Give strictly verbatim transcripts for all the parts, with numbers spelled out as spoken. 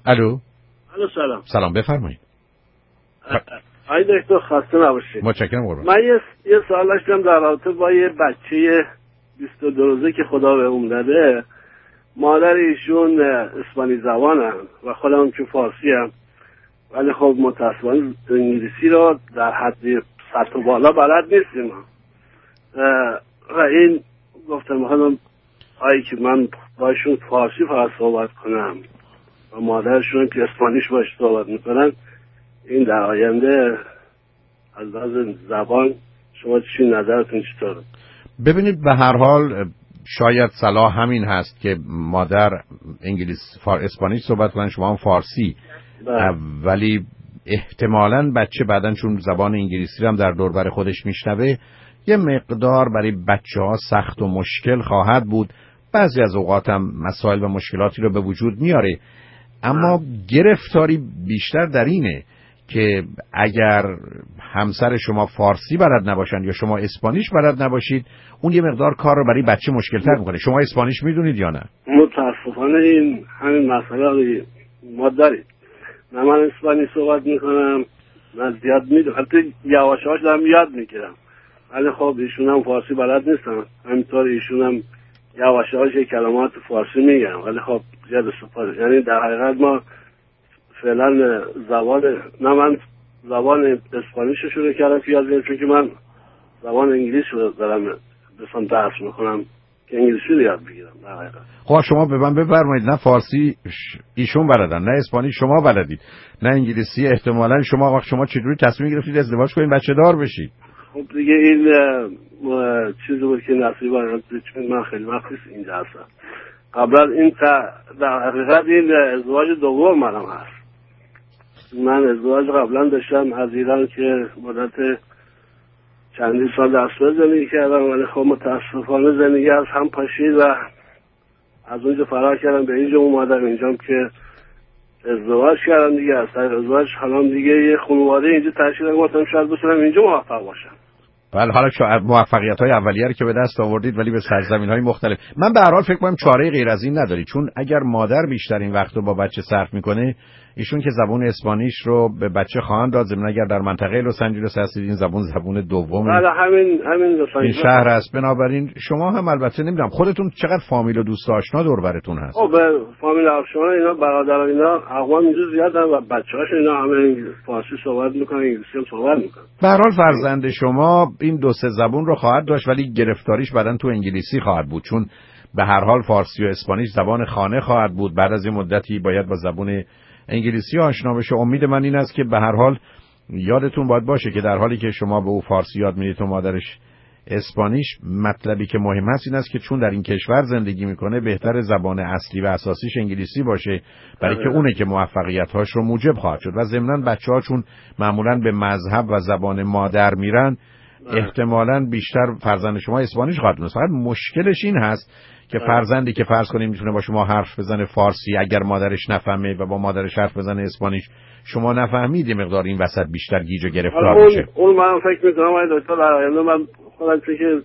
الو. الو سلام. سلام بفرمایید. آی دکتر خسته نباشید. متشکرم قربان. من یه یه سوال داشتم در رابطه با یه بچه بیست و دو روزه که خدا به اون داده. مادر ایشون اسپانی زبانه و خودم که فارسی ام، ولی خب متأسفانه انگلیسی رو در حد سطح بالا بلد نیستیم و این گفتم میخوام آی که من باشون فارسی فقط صحبت کنم و مادرشون که اسپانیش باش صحبت میکنن، این در آینده از لحاظ زبان شما چی نظرتون چطوره؟ ببینید به هر حال شاید صلاح همین هست که مادر انگلیس فار اسپانیش صحبت کنن، شما هم فارسی. بله. ولی احتمالاً بچه بعداً چون زبان انگلیسی رو هم در دور بر خودش میشنوه یه مقدار برای بچه ها سخت و مشکل خواهد بود. بعضی از اوقات هم مسائل و مشکلاتی رو به وجود میاره، اما گرفتاری بیشتر در اینه که اگر همسر شما فارسی بلد نباشن یا شما اسپانیش بلد نباشید، اون یه مقدار کار رو برای بچه مشکل تر میکنه. شما اسپانیش میدونید یا نه؟ متاسفانه این همین مسئله ما داریم. نه من اسپانی صحبت میکنم نه زیاد میدونم، حتی یواش یواش دارم یاد میگیرم، ولی خب ایشون هم فارسی بلد نیستن، همینطور ایشون هم یواش یواش کلمات فارسی میگن، ولی خب زیاد استفاده. یعنی در حقیقت ما فعلا زبان نه من زبان اسپانیش رو شروع کردم که یاد بگیرم، چون که من زبان انگلیس رو دارم بسام درس میکنم که انگلیسی رو یاد بگیرم در حقیقت. خب شما به من بفرمایید، نه فارسی ایشون بلدن نه اسپانیش شما بلدید نه انگلیسی، احتمالاً شما وقت شما چجوری تصمیم گرفتید ازدواج کنید بچه دار بشید؟ خب دیگه این چیزی بود که نصیبا، چون من خیلی وقت اینجا هستم. قبل از این تا در حقیقت این ازدواج دوم منم هست. من ازدواج قبلا داشتم از ایران که مدت چندی سال در سوئد زندگی کردم، ولی خب متاسفانه زندگی از هم پاشید و از اونجا فرار کردم به اینجا اومدم، اینجام که ازدواج کردم دیگه. از طریق ازدواج حالا دیگه یه خانواده اینجا تشکیل دادم، گفتم شاید بتونم اینجا موفق باشم. بله، حالا شاید موفقیت‌های اولیه رو که به دست آوردید ولی به سرزمین‌های مختلف. من به هر حال فکر کنم چاره غیر از این نداری، چون اگر مادر بیشتر این وقت رو با بچه صرف میکنه، ایشون که زبان اسپانیش رو به بچه خواهند داد، ضمن اگر در منطقه لس آنجلس هستید این زبان زبان دومه. بله همین همین لس این شهر است. بنابراین شما هم البته نمیدونم خودتون چقدر فامیل و دوست آشنا دور براتون هست. خب فامیل آشنا اینا برادران اینا اقوام اینجا زیادن و بچه‌هاش اینا همه فارسی صحبت میکنن، انگلیسی هم صحبت میکنن. به هر حال فرزند شما این دو سه زبان رو خواهد داشت، ولی گرفتاریش بعداً تو انگلیسی خواهد بود، چون به هر حال فارسی و اسپانیش زبان خانه خواهد بود. بعد از این مدتی باید با زبان انگلیسی آشنا بشه. امید من این است که به هر حال یادتون باید باشه که در حالی که شما به او فارسی یاد میدید و مادرش اسپانیش، مطلبی که مهم است این است که چون در این کشور زندگی میکنه بهتر زبان اصلی و اساسیش انگلیسی باشه، برای که اونه که موفقیت‌هاش رو موجب خواهد شد. و ضمناً بچه‌ها چون معمولاً به مذهب و زبان مادر میرن، احتمالاً بیشتر فرزند شما اسپانیش خواهد دونست. فقط مشکلش این هست که فرزندی که فرض کنیم میتونه با شما حرف بزنه فارسی، اگر مادرش نفهمه و با مادرش حرف بزنه اسپانیش، شما نفهمید، یه مقدار این وسط بیشتر گیج و گرفتار میشه. اون من فکر میکنم آقای دکتر در آینده من خودم فکر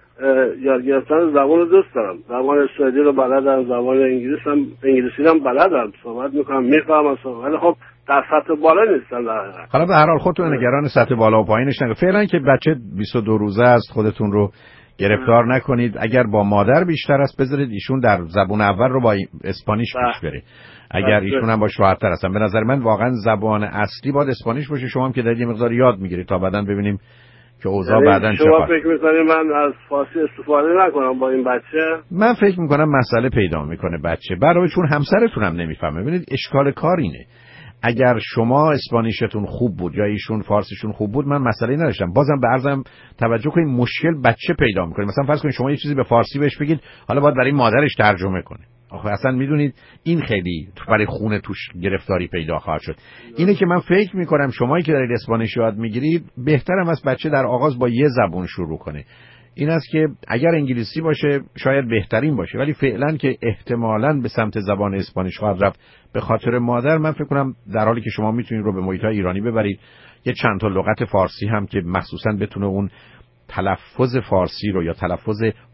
یاد گرفتن زبان رو دوست دارم. زبان سوئدی رو بلدم، زبان انگلیسی هم انگلیسی هم بلدم، صحبت میکنم، میفهمم، ولی خب در سطح بالا نیستم در حقیقت. حالا به هر حال خودتون نگران سطح بالا و پایینش نگید. فعلا که بچه بیست و دو روزه است، خودتون رو گرفتار نکنید. اگر با مادر بیشتر است بذارید ایشون در زبان اول رو با اسپانیش پیش بره. اگر ایشون هم باش راحت تر هستن. به نظر من واقعا زبان اصلی باید اسپانیش باشه. شما هم که دارید یه مقدار یاد میگیرید تا بعداً ببینیم که اوضاع بعداً چه شما فکر می‌کنید من از فارسی استفاده نکنم با این بچه؟ من فکر می‌کنم مسئله پیدا میکنه بچه. برای چون همسرتون هم نمیفهمه. ببینید اشکال کار اینه، اگر شما اسپانیشتون خوب بود یا ایشون فارسیشون خوب بود من مسئله نداشتم. بازم به عرضم توجه کنید مشکل بچه پیدا میکنه. مثلا فرض کنید شما یه چیزی به فارسی بهش بگید، حالا باید برای مادرش ترجمه کنه. آخه اصلا میدونید این خیلی برای خونه توش گرفتاری پیدا خواهد شد. اینه که من فکر میکنم شمایی که دارید اسپانیش یاد میگیرید بهترم از بچه در آغاز با یه زبون شروع کنه. این است که اگر انگلیسی باشه شاید بهترین باشه، ولی فعلا که احتمالاً به سمت زبان اسپانیش خواهد رفت به خاطر مادر، من فکر کنم در حالی که شما میتونید رو به محیط‌های ایرانی ببرید، یه چند تا لغت فارسی هم که مخصوصاً بتونه اون تلفظ فارسی رو یا تلفظ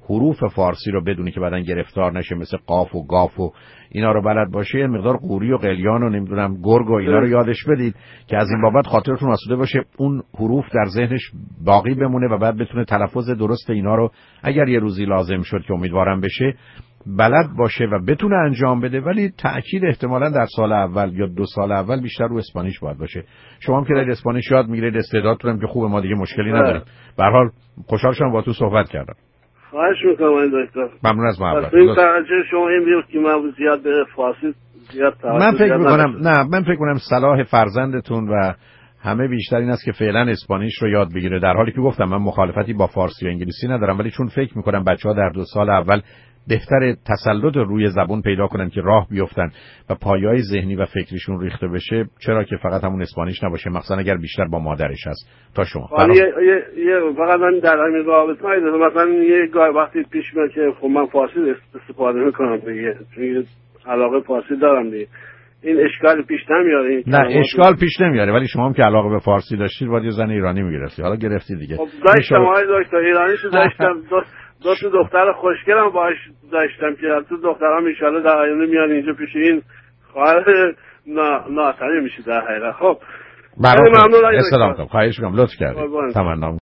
حروف فارسی رو بدونی که بعدن گرفتار نشه، مثل قاف و گاف و اینا رو بلد باشه، یه مقدار قوری و قلیان و نمیدونم گرگ و اینا رو یادش بدید که از این بابت خاطرتون آسوده باشه، اون حروف در ذهنش باقی بمونه و بعد بتونه تلفظ درست اینا رو اگر یه روزی لازم شد که امیدوارم بشه بلد باشه و بتونه انجام بده. ولی تأکید احتمالاً در سال اول یا دو سال اول بیشتر رو اسپانیش باید باشه. شما هم که دارید اسپانیش یاد میگیرید، استعدادتون هم که خوبه، ما دیگه مشکلی نداریم. به هر حال خوشحال شدم با تو صحبت کردم. خواهش میکنم دکتر. ممنون از محبت. این توجه شما این بود که من زیاد به فارسی زیاد توجه من فکر میکنم نه من فکر میکنم صلاح فرزندتون و همه بیشتر این است که فعلا اسپانیش رو یاد بگیره، در حالی که گفتم من مخالفتی با فارسی و انگلیسی ندارم، ولی چون فکر میکنم بچه‌ها در دو سال اول بهتر تسلط روی زبان پیدا کنن که راه بیفتن و پایه‌های ذهنی و فکریشون ریخته بشه، چرا که فقط همون اسپانیش نباشه، مثلا اگر بیشتر با مادرش هست تا شما. یه یه فقط من در همین رابطه مثلا یه گاهی وقتی پیش میاد که خب من فارسی استفاده میکنم دیگه، چون علاقه فارسی دارم دیگه، این اشکال پیش نمیاره. نه اشکال پیش نمیاره، ولی شما هم که علاقه به فارسی داشتید باید یه زن ایرانی میگرفتی، حالا گرفتی دیگه. خب داشتم آقای دکتر، ایرانیشو داشتم، دو دو تا دختر خوشگلم باهاش داشتم که تو دخترام ان شاءالله در آینده میان اینجا پیش این خواهر ناتنی میشه در حقیقت. خب برای ممنون. خواهش می‌کنم، لطف کردید. تمنا